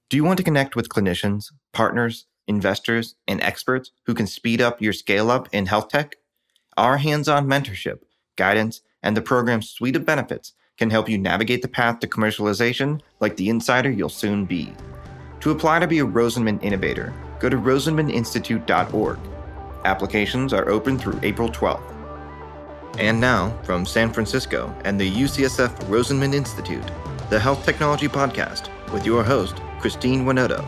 Do you want to connect with clinicians, partners, investors, and experts who can speed up your scale up in health tech? Our hands-on mentorship, guidance, and the program's suite of benefits can help you navigate the path to commercialization like the insider you'll soon be. To apply to be a Rosenman Innovator, go to rosenmaninstitute.org. Applications are open through April 12th. And now, from San Francisco and the UCSF Rosenman Institute, the Health Technology Podcast with your host, Christine Winoto.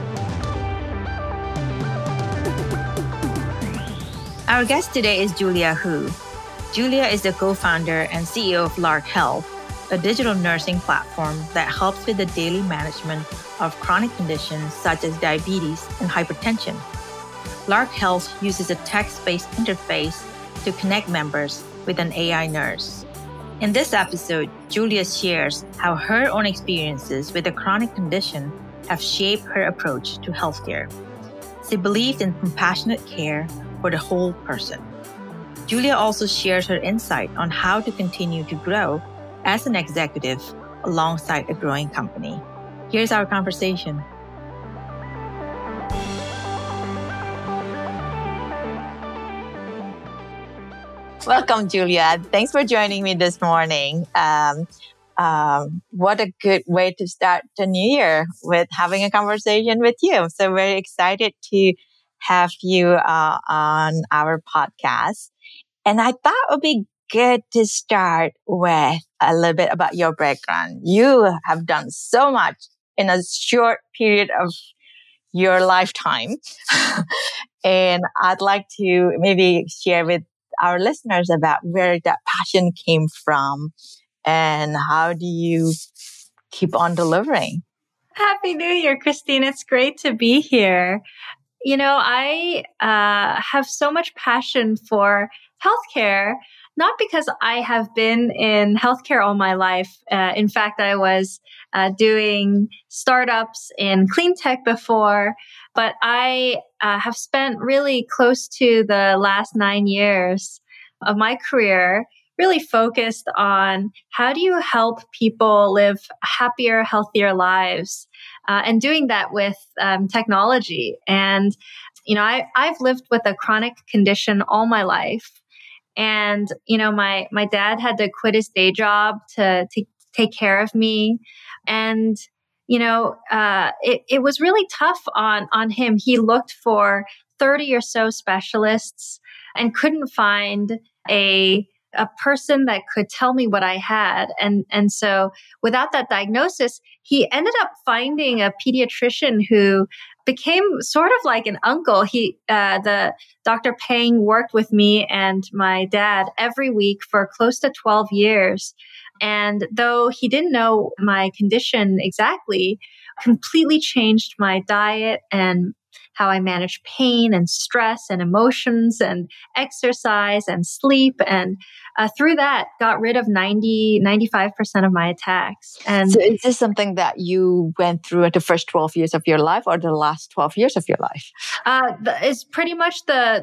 Our guest today is Julia Hu. Julia is the co-founder and CEO of Lark Health, a digital nursing platform that helps with the daily management of chronic conditions such as diabetes and hypertension. Lark Health uses a text-based interface to connect members with an AI nurse. In this episode, Julia shares how her own experiences with a chronic condition have shaped her approach to healthcare. She believes in compassionate care for the whole person. Julia also shares her insight on how to continue to grow as an executive alongside a growing company. Here's our conversation. Welcome, Julia. Thanks for joining me this morning. What a good way to start the new year with having a conversation with you. So very excited to have you on our podcast. And I thought it would be good to start with a little bit about your background. You have done so much in a short period of your lifetime. And I'd like to maybe share with our listeners about where that passion came from and how do you keep on delivering. Happy New Year, Christine. It's great to be here. You know, I have so much passion for healthcare, not because I have been in healthcare all my life. In fact, I was doing startups in clean tech before, but I have spent really close to the last 9 years of my career really focused on how do you help people live happier, healthier lives, and doing that with technology. And, you know, I've lived with a chronic condition all my life. And, you know, my dad had to quit his day job to take care of me. And, you know, it was really tough on him. He looked for 30 or so specialists and couldn't find a person that could tell me what I had. And so without that diagnosis, he ended up finding a pediatrician who became sort of like an uncle. The Dr. Peng worked with me and my dad every week for close to 12 years. And though he didn't know my condition exactly, completely changed my diet and how I manage pain and stress and emotions and exercise and sleep. And through that, got rid of 95% of my attacks. And so is this something that you went through at the first 12 years of your life or the last 12 years of your life? It's pretty much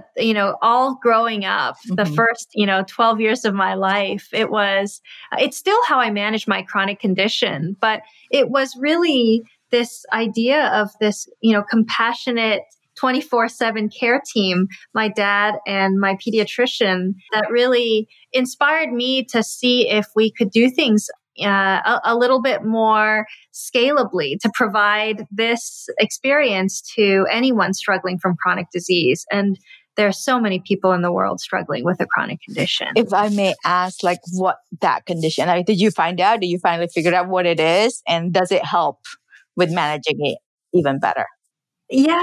all growing up, the first, 12 years of my life. It's still how I manage my chronic condition, but it was really this idea of this, compassionate 24/7 care team, my dad and my pediatrician, that really inspired me to see if we could do things a little bit more scalably to provide this experience to anyone struggling from chronic disease. And there are so many people in the world struggling with a chronic condition. If I may ask, what that condition, did you find out? Did you finally figure out what it is? And does it help with managing it even better? Yeah.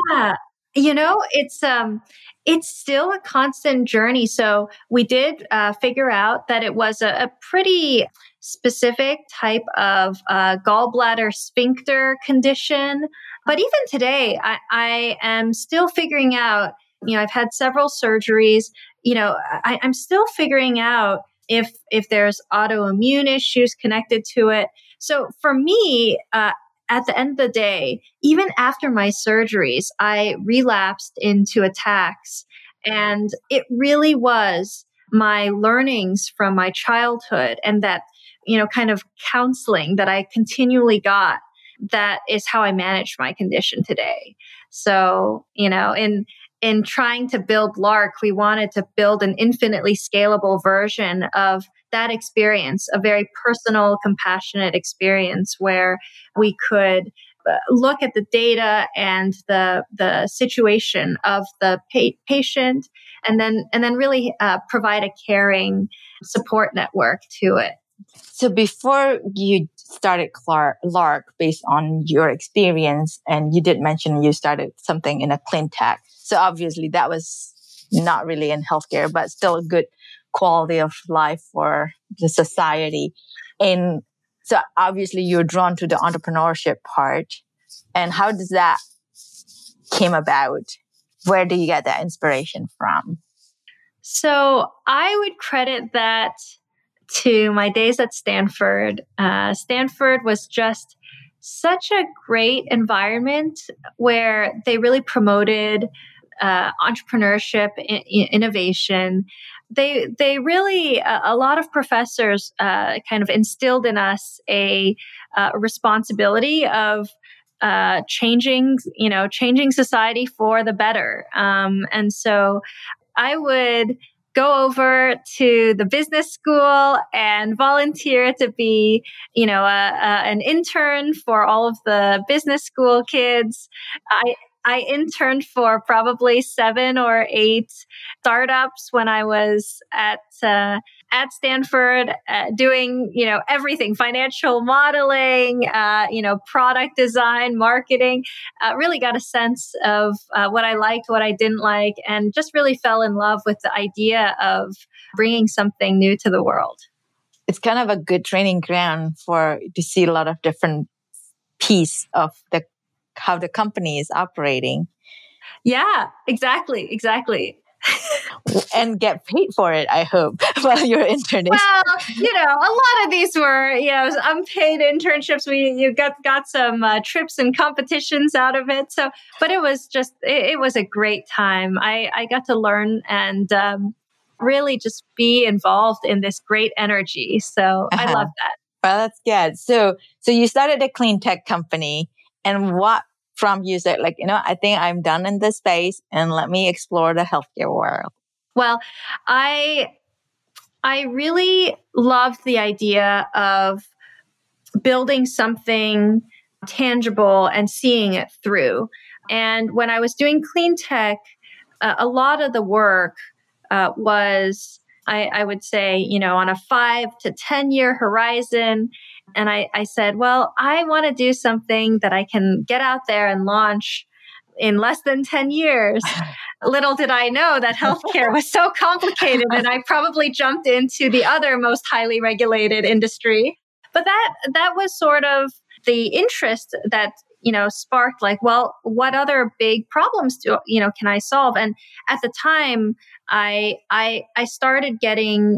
It's still a constant journey. So we did figure out that it was a pretty specific type of gallbladder sphincter condition. But even today, I am still figuring out, I've had several surgeries, I'm still figuring out if there's autoimmune issues connected to it. So for me, at the end of the day, even after my surgeries, I relapsed into attacks. And it really was my learnings from my childhood and that, kind of counseling that I continually got that is how I managed my condition today. So, in trying to build Lark, we wanted to build an infinitely scalable version of that experience, a very personal, compassionate experience where we could look at the data and the situation of the patient, and then really provide a caring support network to it. So before you started Lark, based on your experience, and you did mention you started something in a clean tech. So obviously that was not really in healthcare, but still a good quality of life for the society. And so obviously you're drawn to the entrepreneurship part. And how does that came about? Where do you get that inspiration from? So I would credit that to my days at Stanford. Stanford was just such a great environment where they really promoted entrepreneurship, innovation. They really, a lot of professors kind of instilled in us a responsibility of changing society for the better. And so I would go over to the business school and volunteer to be, an intern for all of the business school kids. I interned for probably 7 or 8 startups when I was at Stanford, doing, everything, financial modeling, product design, marketing, really got a sense of what I liked, what I didn't like, and just really fell in love with the idea of bringing something new to the world. It's kind of a good training ground to see a lot of different pieces of how the company is operating. Yeah, exactly. And get paid for it, I hope, while you're interning. Well, a lot of these were, unpaid internships. You got some trips and competitions out of it. So, but it was it was a great time. I got to learn and really just be involved in this great energy. So I love that. Well, that's good. So you started a clean tech company, and what from you said, I think I'm done in this space and let me explore the healthcare world? Well, I really loved the idea of building something tangible and seeing it through. And when I was doing clean tech, a lot of the work was, I would say, on a 5 to 10 year horizon. And I said, well, I want to do something that I can get out there and launch in less than 10 years. Little did I know that healthcare was so complicated, and I probably jumped into the other most highly regulated industry. But that was sort of the interest that, sparked well, what other big problems can I solve? And at the time, I started getting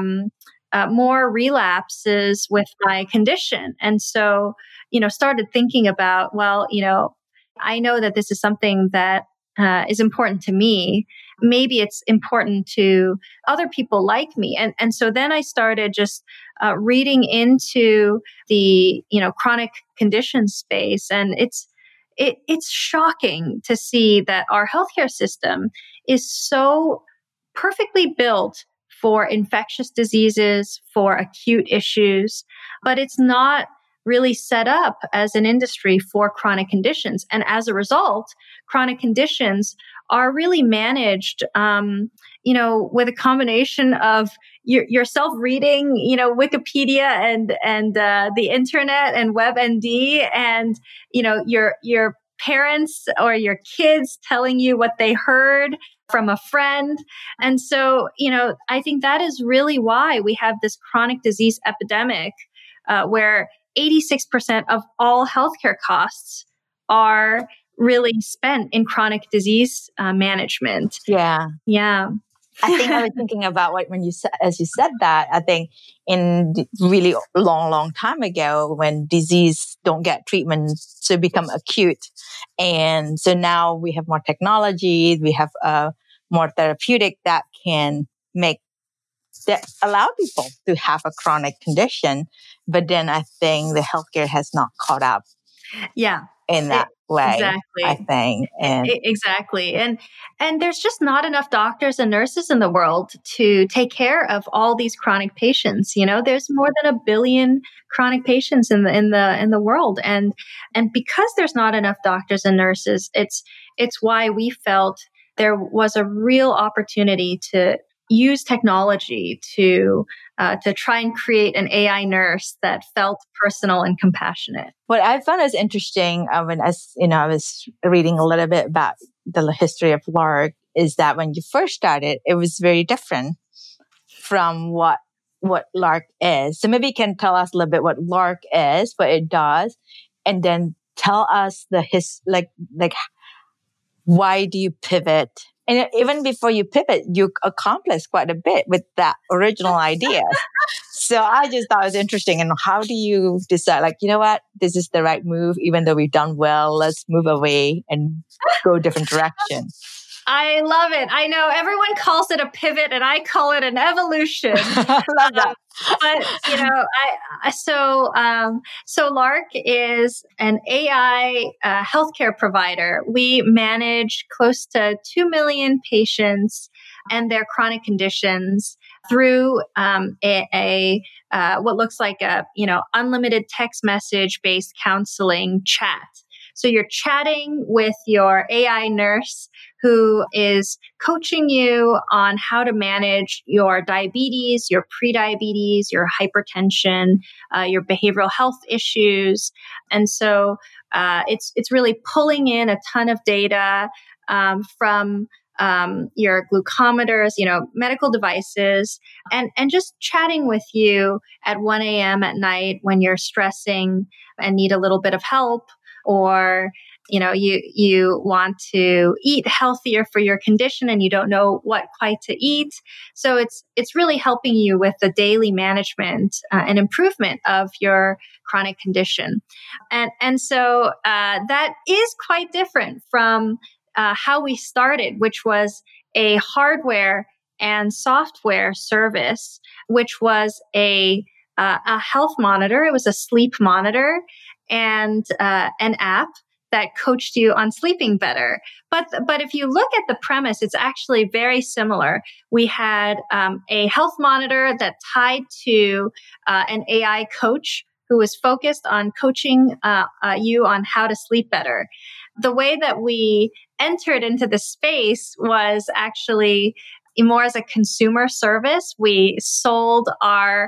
more relapses with my condition. And so, started thinking about, well, I know that this is something that is important to me. Maybe it's important to other people like me. And so then I started just reading into the, chronic condition space. And it's shocking to see that our healthcare system is so perfectly built for infectious diseases, for acute issues, but it's not really set up as an industry for chronic conditions. And as a result, chronic conditions are really managed, with a combination of yourself reading, Wikipedia and the internet and WebMD, and, your parents or your kids telling you what they heard from a friend. And so, I think that is really why we have this chronic disease epidemic, where 86% of all healthcare costs are really spent in chronic disease management. Yeah. I think I was thinking about as you said that, I think in really long time ago, when disease don't get treatment, so become acute. And so now we have more technology, we have more therapeutic that allow people to have a chronic condition. But then I think the healthcare has not caught up. Yeah. in that way, Exactly. I think. And Exactly. And there's just not enough doctors and nurses in the world to take care of all these chronic patients. There's more than 1 billion chronic patients in the world. And because there's not enough doctors and nurses, it's why we felt there was a real opportunity to use technology to try and create an AI nurse that felt personal and compassionate. what I found is interesting when I was reading a little bit about the history of Lark is that when you first started, it was very different from what Lark is. So maybe you can tell us a little bit what Lark is, what it does, and then tell us like why do you pivot? And even before you pivot, you accomplished quite a bit with that original idea. So I just thought it was interesting. And how do you decide, like, you know what, this is the right move, even though we've done well, let's move away and go a different direction. I love it. I know everyone calls it a pivot and I call it an evolution. I love that. But, so Lark is an AI healthcare provider. We manage close to 2 million patients and their chronic conditions through what looks like a unlimited text message based counseling chat. So you're chatting with your AI nurse who is coaching you on how to manage your diabetes, your prediabetes, your hypertension, your behavioral health issues. And so it's really pulling in a ton of data from your glucometers, medical devices, and just chatting with you at 1 a.m. at night when you're stressing and need a little bit of help, or you want to eat healthier for your condition and you don't know what quite to eat. So it's really helping you with the daily management and improvement of your chronic condition. And so that is quite different from how we started, which was a hardware and software service, which was a health monitor. It was a sleep monitor and an app that coached you on sleeping better. But if you look at the premise, it's actually very similar. We had a health monitor that tied to an AI coach who was focused on coaching you on how to sleep better. The way that we entered into the space was actually more as a consumer service. We sold our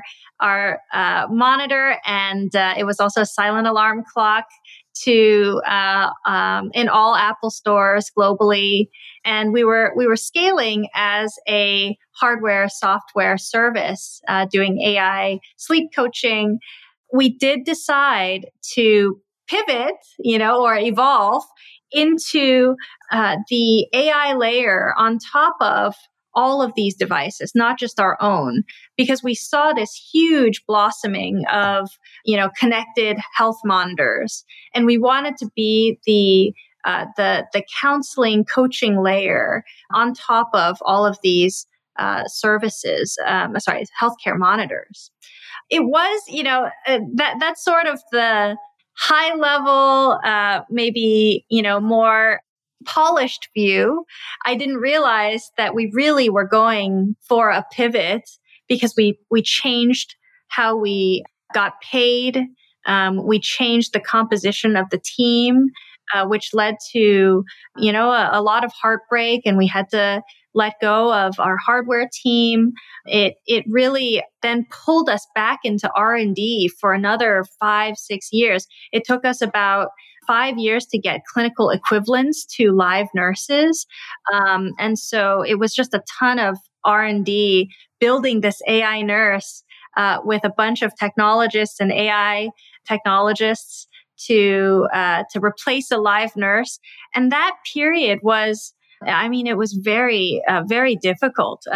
monitor, and it was also a silent alarm clock to in all Apple stores globally, and we were scaling as a hardware software service, doing AI sleep coaching. We did decide to pivot, or evolve into the AI layer on top of all of these devices, not just our own, because we saw this huge blossoming of, connected health monitors, and we wanted to be the counseling coaching layer on top of all of these services. Healthcare monitors. It was, that's sort of the high level, maybe, more polished view. I didn't realize that we really were going for a pivot because we changed how we got paid. We changed the composition of the team, which led to, a lot of heartbreak, and we had to let go of our hardware team. It really then pulled us back into R&D for another 5-6 years. It took us about 5 years to get clinical equivalents to live nurses. And so it was just a ton of R&D building this AI nurse with a bunch of technologists and AI technologists to replace a live nurse. And that period was, it was very, very difficult.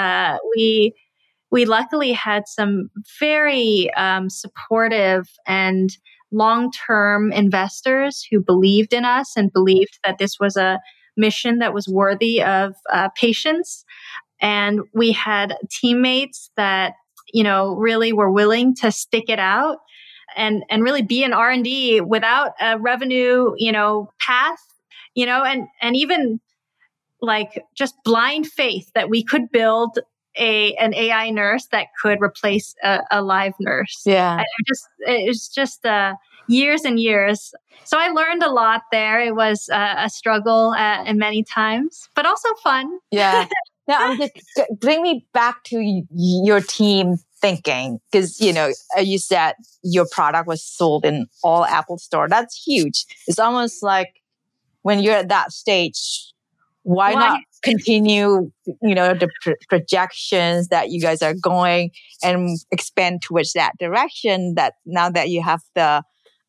We luckily had some very supportive and long-term investors who believed in us and believed that this was a mission that was worthy of patients. And we had teammates that, really were willing to stick it out. and really be in R&D without a revenue, path, and even like just blind faith that we could build an AI nurse that could replace a live nurse. Yeah. It's just years and years. So I learned a lot there. It was a struggle and many times, but also fun. Yeah. Now, bring me back to your team thinking, because, you said your product was sold in all Apple Store. That's huge. It's almost like when you're at that stage, why not continue, the projections that you guys are going and expand towards that direction, that now that you have the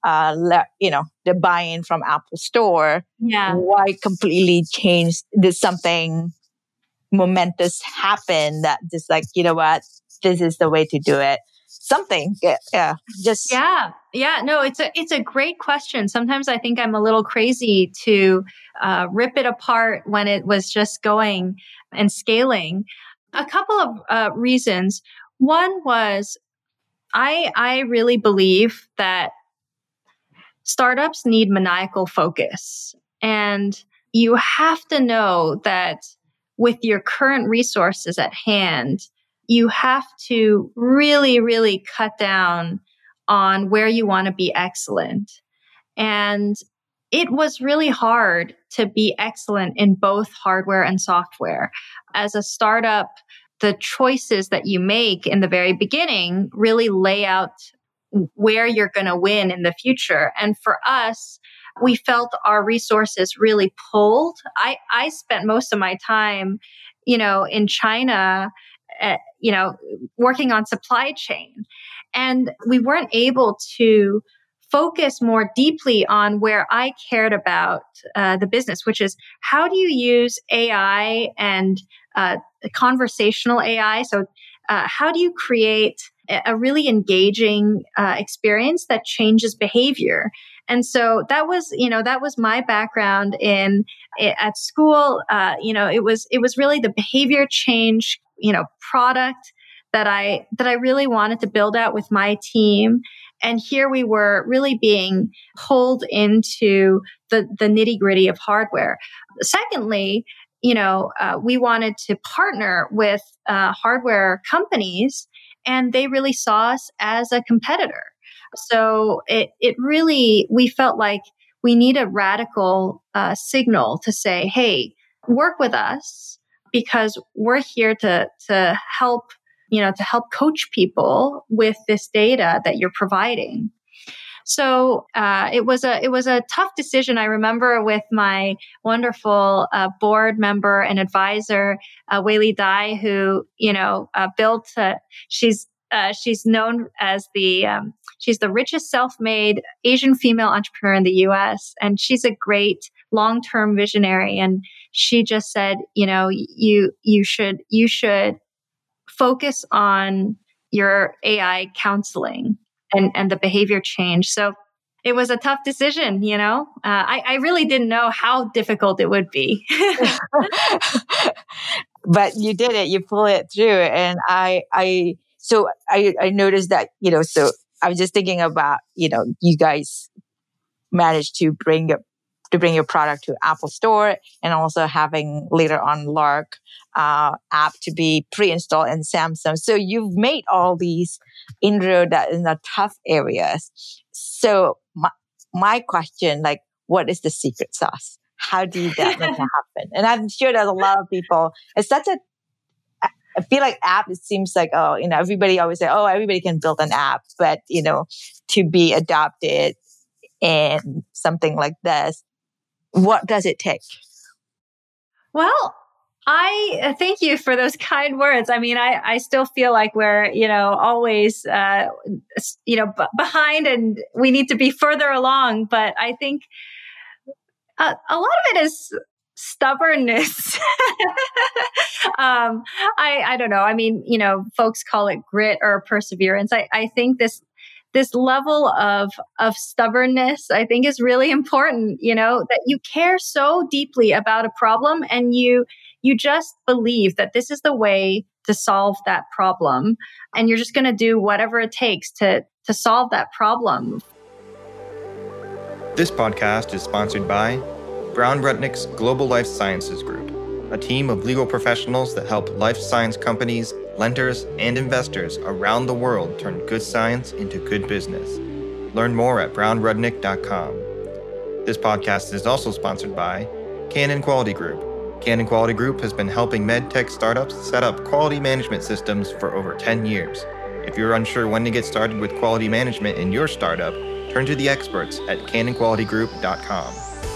buy-in from Apple Store, why completely change? Did something momentous happen that just like, what, this is the way to do it? Something. Yeah. No, it's a great question. Sometimes I think I'm a little crazy to rip it apart when it was just going and scaling. A couple of reasons. One was I really believe that startups need maniacal focus, and you have to know that with your current resources at hand, you have to really, really cut down on where you want to be excellent. And it was really hard to be excellent in both hardware and software. As a startup, the choices that you make in the very beginning really lay out where you're going to win in the future. And for us, we felt our resources really pulled. I spent most of my time, in China, working on supply chain. And we weren't able to focus more deeply on where I cared about the business, which is how do you use AI and conversational AI? So how do you create a really engaging experience that changes behavior? And so that was my background at school. It was really the behavior change, product that I really wanted to build out with my team. And here we were really being pulled into the nitty-gritty of hardware. Secondly, we wanted to partner with hardware companies, and they really saw us as a competitor. So it really, we felt like we need a radical signal to say, hey, work with us because we're here to help, to help coach people with this data that you're providing. So it was a tough decision. I remember with my wonderful board member and advisor, Wei-Li Dai, who built. She's known as she's the richest self-made Asian female entrepreneur in the U.S. and she's a great long-term visionary. And she just said, you should focus on your AI counseling and the behavior change. So it was a tough decision, I really didn't know how difficult it would be. But you did it, you pulled it through. And I noticed that, so I was just thinking about, you guys managed to bring your product to Apple Store and also having later on Lark app to be pre-installed in Samsung. So you've made all these inroads that in the tough areas. So my question, like, what is the secret sauce? How do you that make it happen? And I'm sure there's a lot of people. I feel like app, it seems like, everybody always say, everybody can build an app, but, to be adopted in something like this, what does it take? Well, I thank you for those kind words. I mean, I still feel like we're, always, behind and we need to be further along. But I think a lot of it is stubbornness. I don't know. I mean, folks call it grit or perseverance. I think this level of stubbornness, I think, is really important, that you care so deeply about a problem and you just believe that this is the way to solve that problem. And you're just going to do whatever it takes to solve that problem. This podcast is sponsored by Brown Rudnick's Global Life Sciences Group, a team of legal professionals that help life science companies, lenders, and investors around the world turn good science into good business. Learn more at brownrudnick.com. This podcast is also sponsored by Canon Quality Group. Canon Quality Group has been helping medtech startups set up quality management systems for over 10 years. If you're unsure when to get started with quality management in your startup, turn to the experts at canonqualitygroup.com.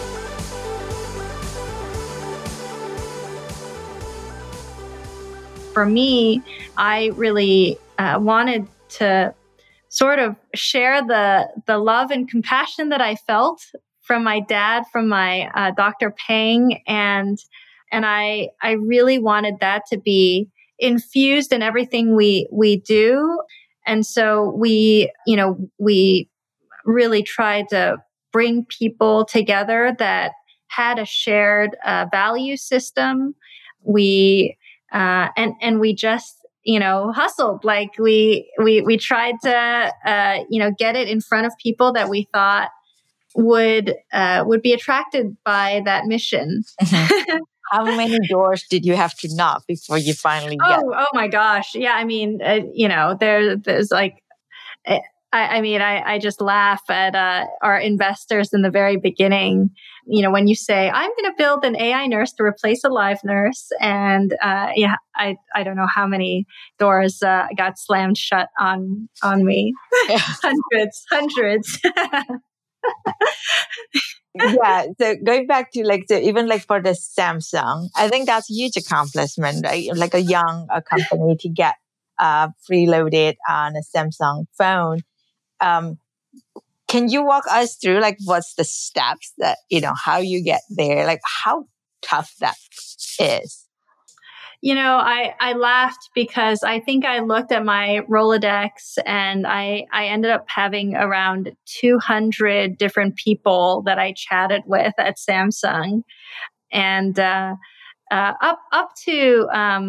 For me, I really wanted to sort of share the love and compassion that I felt from my dad, from my Dr. Peng, and I really wanted that to be infused in everything we do. And so we really tried to bring people together that had a shared value system. We we just hustled. Like we tried to get it in front of people that we thought would be attracted by that mission. Mm-hmm. How many doors did you have to knock before you finally get? Oh my gosh. Yeah. I mean, there's like, I just laugh at our investors in the very beginning. When you say, I'm going to build an AI nurse to replace a live nurse. And I don't know how many doors got slammed shut on me. Hundreds. Yeah. So going back to even for the Samsung, I think that's a huge accomplishment, right? Like a young company to get preloaded on a Samsung phone. Can you walk us through what's the steps that, how you get there, how tough that is? I laughed because I think I looked at my Rolodex and I ended up having around 200 different people that I chatted with at Samsung, and up to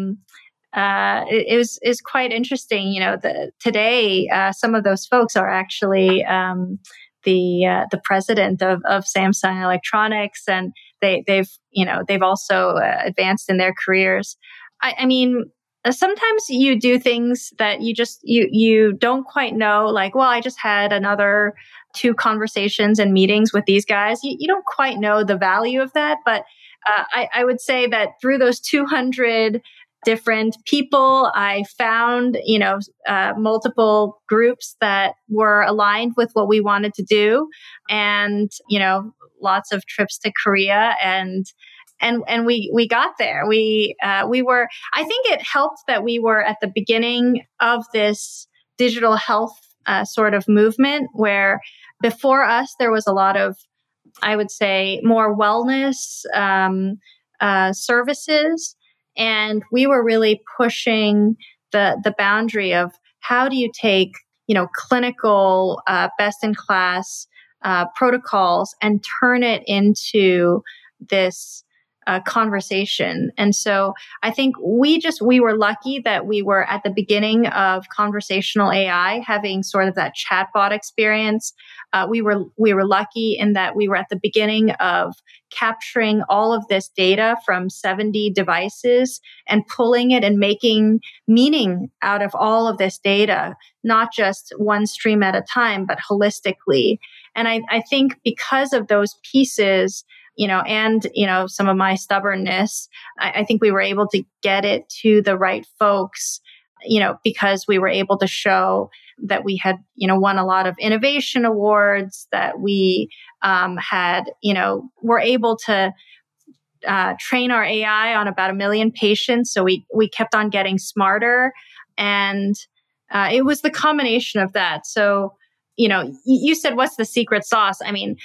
it was quite interesting. Today some of those folks are actually the president of Samsung Electronics, and they've also advanced in their careers. I mean, sometimes you do things that you don't quite know. I just had another 2 conversations and meetings with these guys. You don't quite know the value of that, but I would say that through those 200 different people, I found, multiple groups that were aligned with what we wanted to do, and, lots of trips to Korea, and we got there. We were, I think it helped that we were at the beginning of this digital health sort of movement, where before us, there was a lot of, I would say, more wellness services. And we were really pushing the boundary of how do you take, clinical best-in-class protocols and turn it into this conversation. And so I think we were lucky that we were at the beginning of conversational AI, having sort of that chatbot experience. We were lucky in that we were at the beginning of capturing all of this data from 70 devices and pulling it and making meaning out of all of this data, not just one stream at a time, but holistically. And I think because of those pieces, and some of my stubbornness, I think we were able to get it to the right folks, because we were able to show that we had, won a lot of innovation awards, that we were able to train our AI on about 1 million patients. So we kept on getting smarter, and it was the combination of that. So, you said, what's the secret sauce? I mean,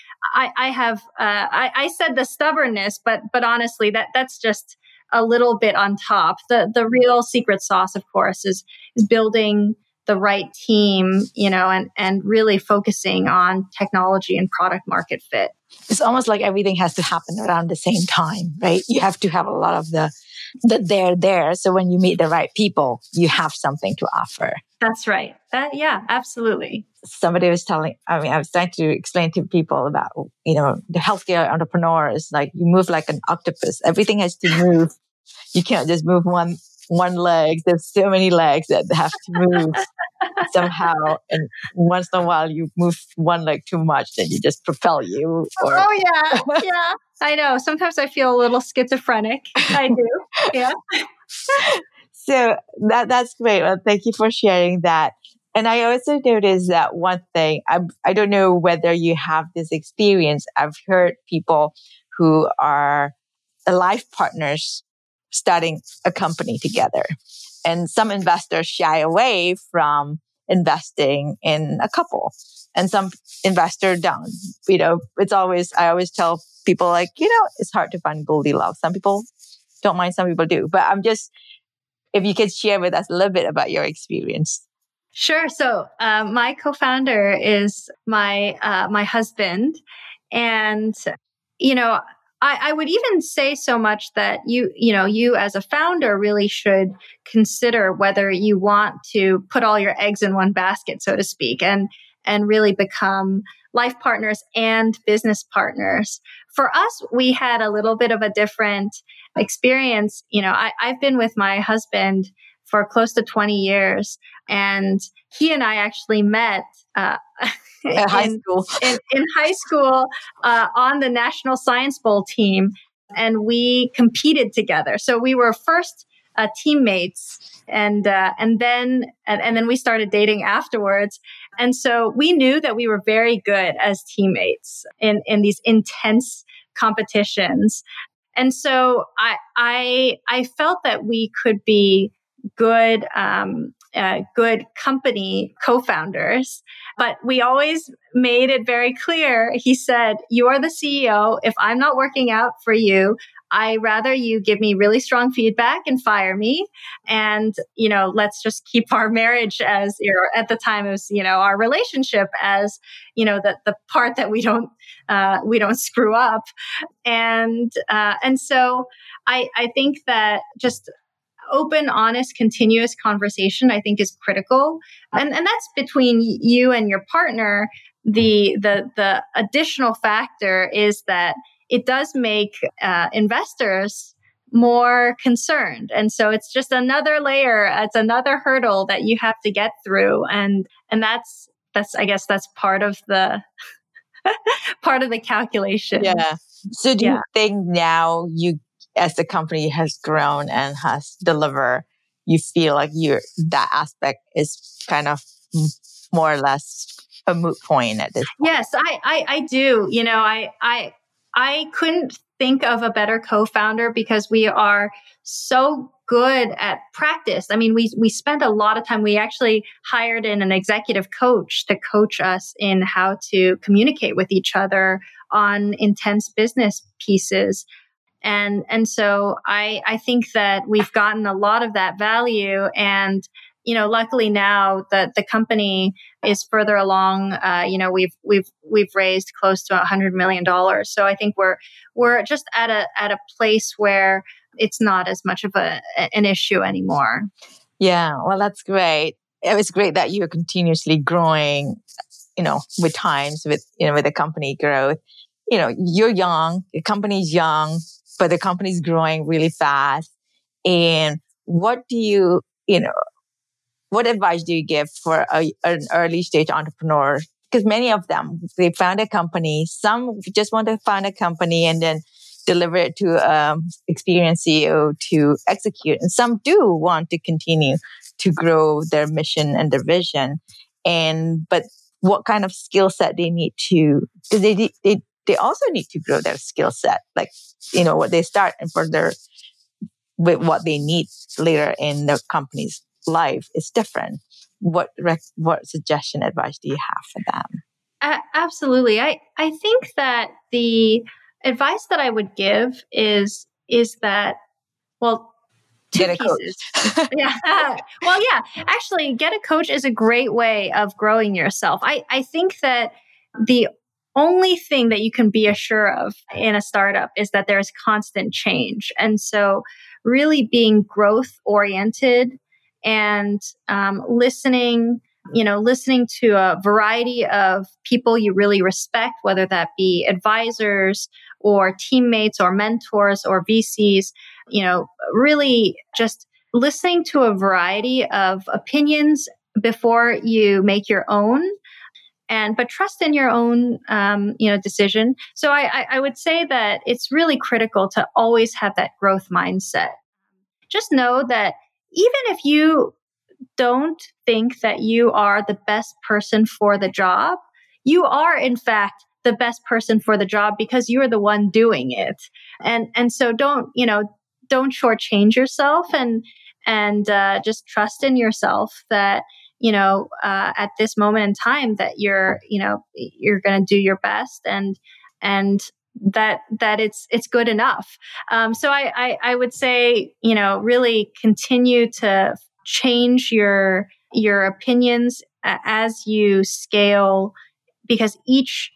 I said the stubbornness, but honestly, that's just a little bit on top. The real secret sauce, of course, is building the right team, and really focusing on technology and product market fit. It's almost like everything has to happen around the same time, right? You have to have a lot of the there. So when you meet the right people, you have something to offer. That's right. Yeah, absolutely. Somebody was I was trying to explain to people about, the healthcare entrepreneurs, like you move like an octopus. Everything has to move. You can't just move one leg. There's so many legs that have to move somehow. And once in a while you move one leg too much, then you just propel you. Oh yeah. Yeah. I know. Sometimes I feel a little schizophrenic. I do. Yeah. So that's great. Well, thank you for sharing that. And I also noticed that one thing, I don't know whether you have this experience. I've heard people who are life partners starting a company together. And some investors shy away from investing in a couple. And some investors don't. I always tell people like, it's hard to find Goldilocks. Some people don't mind, some people do. But if you could share with us a little bit about your experience. Sure. So my co-founder is my husband, and I would even say so much that you as a founder really should consider whether you want to put all your eggs in one basket, so to speak, and really become life partners and business partners. For us, we had a little bit of a different experience. I've been with my husband for close to 20 years, and he and I actually met in high school. In high school on the National Science Bowl team, and we competed together. So we were first teammates, and then we started dating afterwards. And so we knew that we were very good as teammates in these intense competitions. And so I felt that we could be good company co-founders, but we always made it very clear. He said, "You are the CEO. If I'm not working out for you, I rather you give me really strong feedback and fire me. And, let's just keep our marriage as, at the time it was, our relationship as, the part that we don't screw up." And so I think that just open, honest, continuous conversation, I think, is critical. And that's between you and your partner. The additional factor is that it does make investors more concerned. And so it's just another layer. It's another hurdle that you have to get through. And that's I guess that's part of the part of the calculation. Yeah. So do you think now as the company has grown and has delivered, you feel like that aspect is kind of more or less a moot point at this point? Yes, I do. I couldn't think of a better co-founder because we are so good at practice. I mean, we spent a lot of time. We actually hired in an executive coach to coach us in how to communicate with each other on intense business pieces. And so I think that we've gotten a lot of that value. And, luckily now that the company is further along, we've raised close to $100 million. So I think we're just at a place where it's not as much of an issue anymore. Yeah. Well, that's great. It was great that you're continuously growing, with times, with the company growth. You're young, the company's young, but the company's growing really fast. And what advice do you give for an early stage entrepreneur? Because many of them, they found a company. Some just want to found a company and then deliver it to experienced CEO to execute. And some do want to continue to grow their mission and their vision. But what kind of skill set they need to, because they also need to grow their skill set, like, what they start and further with what they need later in the company's life is different. What suggestion, advice do you have for them? Absolutely. I think that the advice that I would give is that, well, two get a pieces. Coach. Yeah. Well, yeah, actually get a coach is a great way of growing yourself. I think that the only thing that you can be assured of in a startup is that there's constant change. And so really being growth oriented and listening to a variety of people you really respect, whether that be advisors or teammates or mentors or VCs, really just listening to a variety of opinions before you make your own. But trust in your own, decision. So I would say that it's really critical to always have that growth mindset. Just know that even if you don't think that you are the best person for the job, you are in fact the best person for the job because you are the one doing it. And so don't shortchange yourself and just trust in yourself that at this moment in time that you're going to do your best and that it's good enough. So I would say, really continue to change your opinions as you scale, because each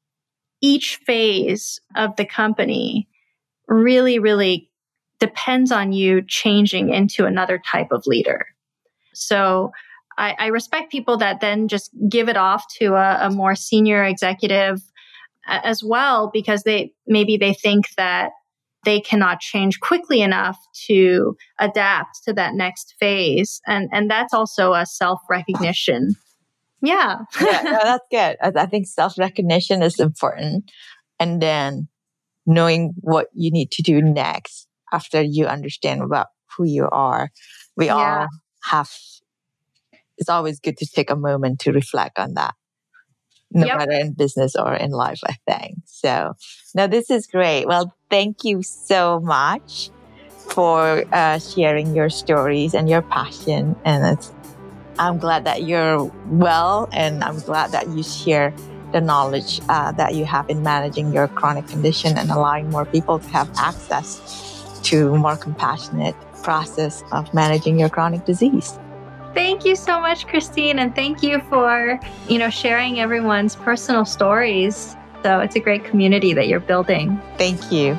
phase of the company really, really depends on you changing into another type of leader. So I respect people that then just give it off to a more senior executive as well, because they think that they cannot change quickly enough to adapt to that next phase. And that's also a self-recognition. Yeah. Yeah, no, that's good. I think self-recognition is important. And then knowing what you need to do next after you understand about who you are. We all have, it's always good to take a moment to reflect on that, no matter in business or in life, I think. So, no, this is great. Well, thank you so much for sharing your stories and your passion. And I'm glad that you're well, and I'm glad that you share the knowledge that you have in managing your chronic condition and allowing more people to have access to a more compassionate process of managing your chronic disease. Thank you so much, Christine. And thank you for, sharing everyone's personal stories. So it's a great community that you're building. Thank you.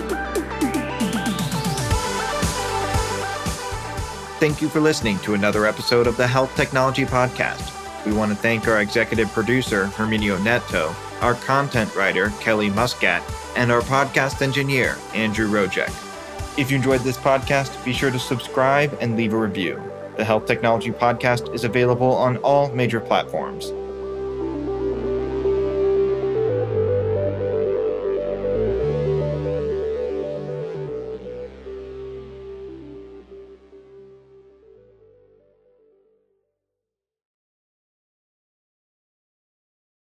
Thank you for listening to another episode of the Health Technology Podcast. We want to thank our executive producer, Herminio Neto, our content writer, Kelly Muscat, and our podcast engineer, Andrew Rojek. If you enjoyed this podcast, be sure to subscribe and leave a review. The Health Technology Podcast is available on all major platforms.